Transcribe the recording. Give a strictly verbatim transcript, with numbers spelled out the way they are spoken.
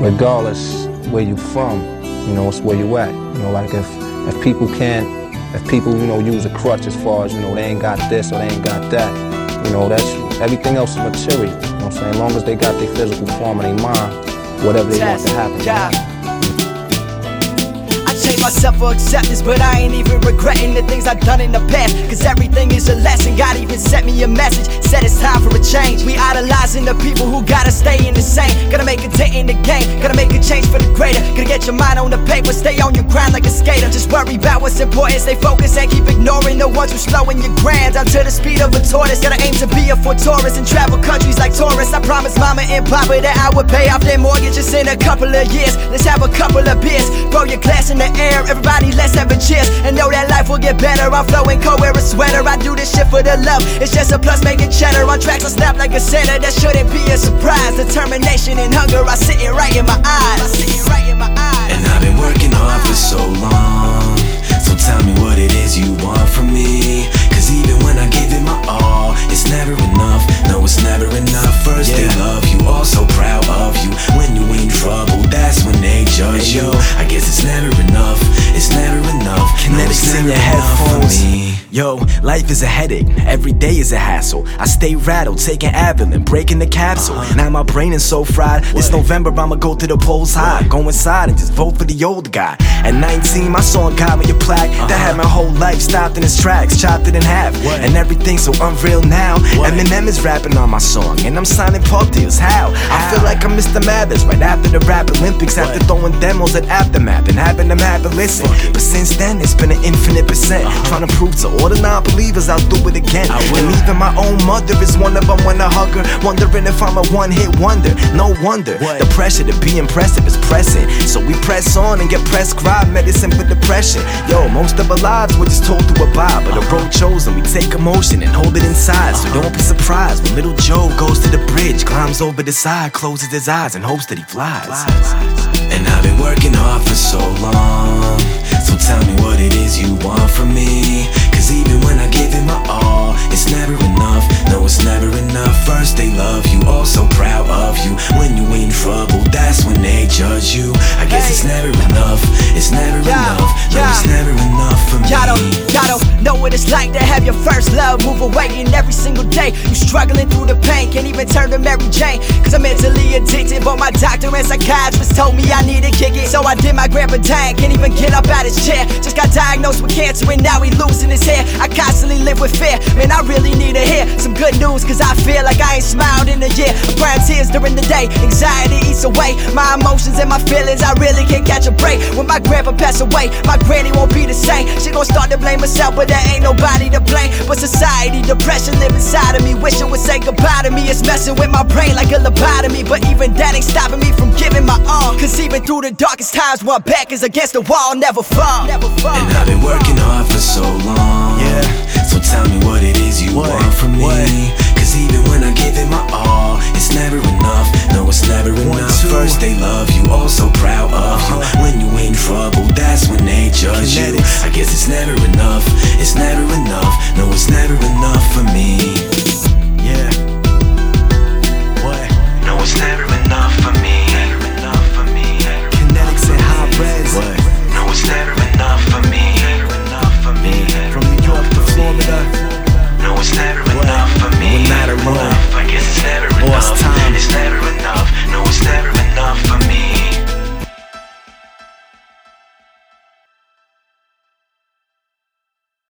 regardless where you from, you know, it's where you at. You know, like if, if people can't, if people, you know, use a crutch as far as, you know, they ain't got this or they ain't got that, you know, that's, everything else is material. You know what I'm saying? As long as they got their physical form and their mind, whatever they want to happen. Yeah. Myself for acceptance, but I ain't even regretting the things I've done in the past, cause everything is a lesson. God even sent me a message, said it's time for a change. We idolizing the people who gotta stay in the same. Gotta make a dent in the game, gotta make a change for the greater. Gotta get your mind on the paper, stay on your grind like a skater. Just worry about what's important, stay focused and keep ignoring the ones who slowing your grind down to the speed of a tortoise. Gotta aim to be a for tourist and travel countries like tourists. I promised mama and papa that I would pay off their mortgages in a couple of years. Let's have a couple of beers, throw your glass in the air. Everybody, let's have a cheers and know that life will get better. I'm flowing cold, wear a sweater. I do this shit for the love. It's just a plus making cheddar. On tracks, I snap like a setter. That shouldn't be a surprise. Determination and hunger are sitting right in my eyes. Sitting right in my eyes. And I've been working hard for so long. So tell me what it is you want from me. Cause even when I give it my all, it's never enough. No, it's never enough. First yeah. they love you, all so proud of you. When you in trouble, that's when they judge hey, you. I guess it's never enough. It's never enough. Kinetics in your headphones. Yo, life is a headache, every day is a hassle. I stay rattled, taking Advil, breaking the capsule. uh-huh. Now my brain is so fried. What? This November I'ma go to the polls high. What? Go inside and just vote for the old guy. At nineteen, my song got me a plaque uh-huh. that had my whole life stopped in its tracks, chopped it in half. What? And everything's so unreal now. What? Eminem is rapping on my song, and I'm signing pub deals. How? How? I feel like I'm Mister Mathers right after the Rap Olympics. What? After throwing demos at Aftermath and having them have a listen. What? But since then, it's been an infinite percent. uh-huh. Trying to prove to all the non-believers I'll do it again. And even my own mother is one of them when I hug her, wondering if I'm a one-hit wonder. No wonder, what? The pressure to be impressive is pressing. So we press on and get prescribed medicine for depression. Yo, most of our lives we're just told to abide, but the road chosen, we take emotion and hold it inside. So don't be surprised when little Joe goes to the bridge, climbs over the side, closes his eyes and hopes that he flies. And I've been working hard for so long. So tell me what it is you want from me. Cause even when I give it my all, it's never enough. No, it's never enough. First they love you, all so proud of you. When you in trouble, that's when they judge you. I guess hey. it's never enough. It's never yeah. enough. No, yeah. it's never enough for me. Y'all don't, y'all don't know what it's like to have your first love move away, and every single day you struggling through the pain. Can't even turn to Mary Jane, cause I'm mentally addicted. But my doctor and psychiatrist told me I need to kick it. So I did my grandpa tag, can't even get up out his chair. Just got diagnosed with cancer and now he losing his hair. I constantly live with fear, man, I really need to hear some good news, cause I feel like I ain't smiled in a year. I'm crying tears during the day, anxiety eats away my emotions and my feelings. I really can't catch a break. When my grandpa passed away, my granny won't be the same. She gon' start to blame herself, but there ain't nobody to blame but society. Depression live inside of me, wish it would say goodbye to me. It's messing with my brain like a lobotomy, but even that ain't stopping me from giving my all. Cause even through the darkest times, one back is against the wall, never fall, never fall. And I've been working hard for so long. Yeah. So tell me what it is you what? want from me. What? Cause even when I give it my all, it's never enough. No, it's never One, enough. two. First they love you,